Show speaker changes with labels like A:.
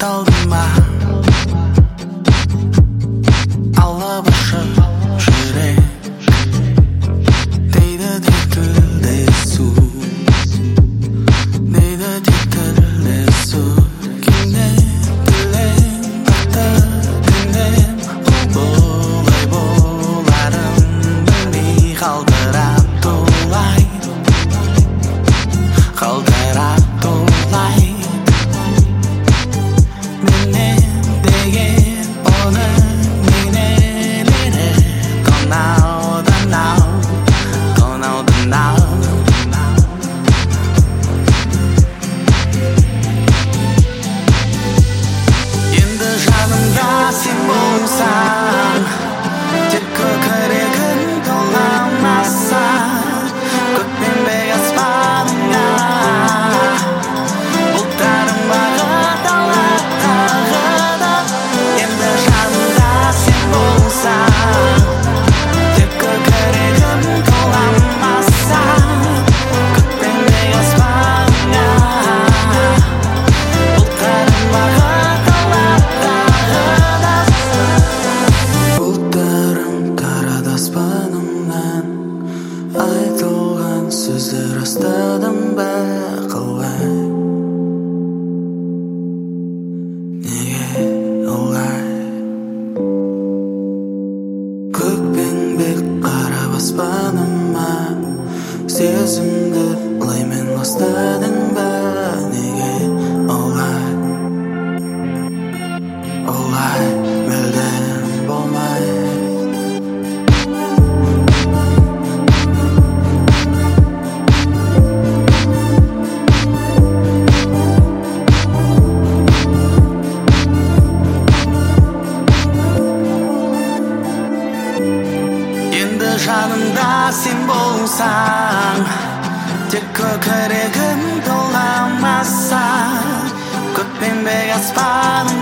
A: талдың ба алып ұшып жүрек дейді тек тілдесу дейді тек тілдесу кімнен тілем бақыт тілем бұлай боларын білмей қалдырап тулай қалдырап тулай менен деген оның менелері тонаудан ау енді жанымда сен болсаң тек көкірегім толамаса көкпеңбек аспаныңа бұлттарың бағыт алып тағы да енді жанымда сен болсаң тек көкірегім толамаса көкпеңбек аспаныңа бұлттарың бағыт алып тағы да бұлттарың тарады аспанымнан айтылған сөздер растадым ба қалай неге олай көкпеңбек қарап аспаныма сезімді бұлаймен ластадың ба неге олай мүлдем болмай енді жанымда сен болсаң тек көкірегім толамаса көкпеңбек аспан